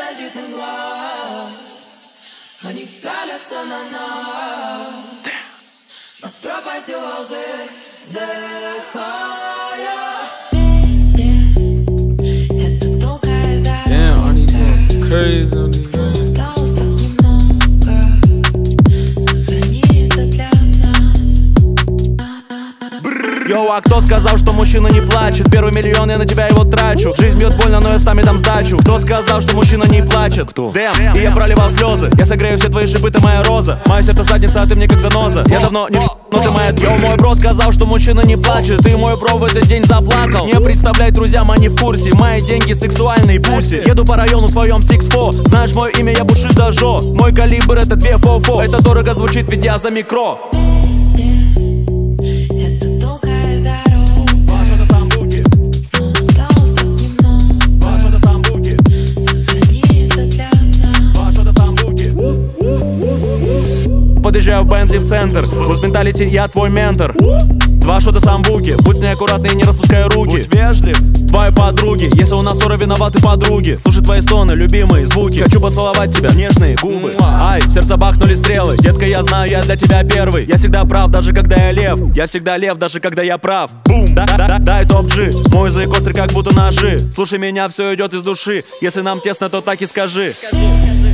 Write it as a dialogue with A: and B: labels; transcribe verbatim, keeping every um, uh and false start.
A: беззащитных глаз. Они пялятся на нас над пропастью лжи, вздыхая. Везде это долгая дорога, но осталось так немного. Сохрани это для нас.
B: Йоу, а кто сказал, что мужчина не плачет? Первый миллион, я на тебя его трачу. Жизнь бьет больно, но я сами дам сдачу. Кто сказал, что мужчина не плачет? Кто? Дэм, и я проливал слезы. Я согрею все твои шипы, ты моя роза. Мое сердце задница, а ты мне как заноза. Я давно не но ты моя. Йоу, мой бро сказал, что мужчина не плачет. Ты мой бро в этот день заплакал. Не представляй друзьям, они в курсе. Мои деньги сексуальные пуси. Еду по району в своем сикс фо. Знаешь мое имя, я Бушидо Жо. Мой калибр это две фо-фо. Это дорого звучит, ведь я за микро. Подъезжаю в Бентли в центр. Луз менталити, я твой ментор. Два шота самбуки, будь с ней аккуратный и не распускай руки. Будь вежлив, твои подруги. Если у нас ссора, виноваты подруги. Слушай твои стоны, любимые звуки. Хочу поцеловать тебя, нежные губы. Ай, в сердце бахнули стрелы. Детка, я знаю, я для тебя первый. Я всегда прав, даже когда я лев. Я всегда лев, даже когда я прав. Бум, да, да, да, дай топ-джи. Мой язык острый, как будто ножи. Слушай меня, все идет из души. Если нам тесно, то так и скажи.